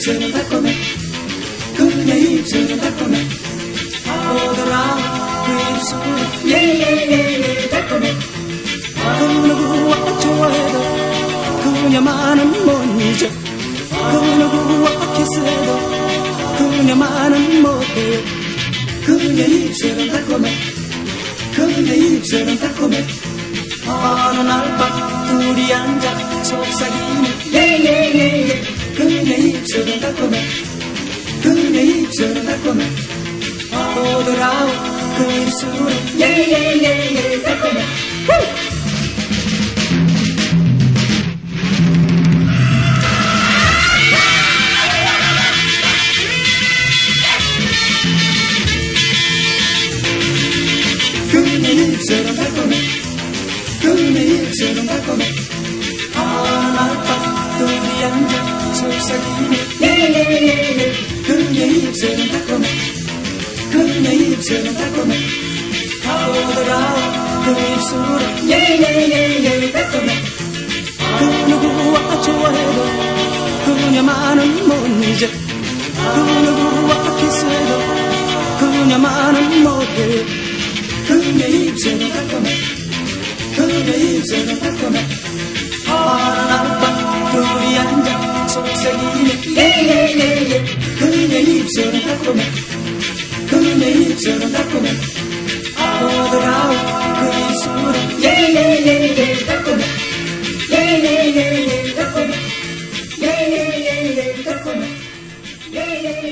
입술은 달콤해 그녀의 입술은 달콤해 보더라 그 입술은 예예예예 달콤해 그 누구와 좋아해도 그녀만은 못 잊어 그 누구와 키스해도 그녀만은 못해 그녀의 입술은 달콤해 그녀의 입술은 달콤해 어느 날 밤 둘이 앉아 속삭이는 예예예예 그녀의 입술은 달콤해 그녀의 입술은 달콤해 보드라운 그 입술은 예예예예 달콤해 그녀의 입술은 달콤해 그녀의 입술은 달콤해 어느 날 밤 둘이 앉아 속삭이는 예예예예 그녀의 입술은 달콤해 그녀의 입술은 달콤해 보더라 그 입술은 예예예예 달콤해 그 누구와 좋아해도 그녀만은 못 잊어 그 누구와 키스해도 그녀만은 못해 그녀의 입술은 달콤해 그녀의 입술은 달콤해 어느 날 밤 둘이 앉아 속삭이는 예예예예 그녀의 입술은 달콤해 그녀의 입술은 달콤해 보더라운 그 입술은 예예예예 달콤해 예예예예 달콤해 예예예예 달콤해 예예예예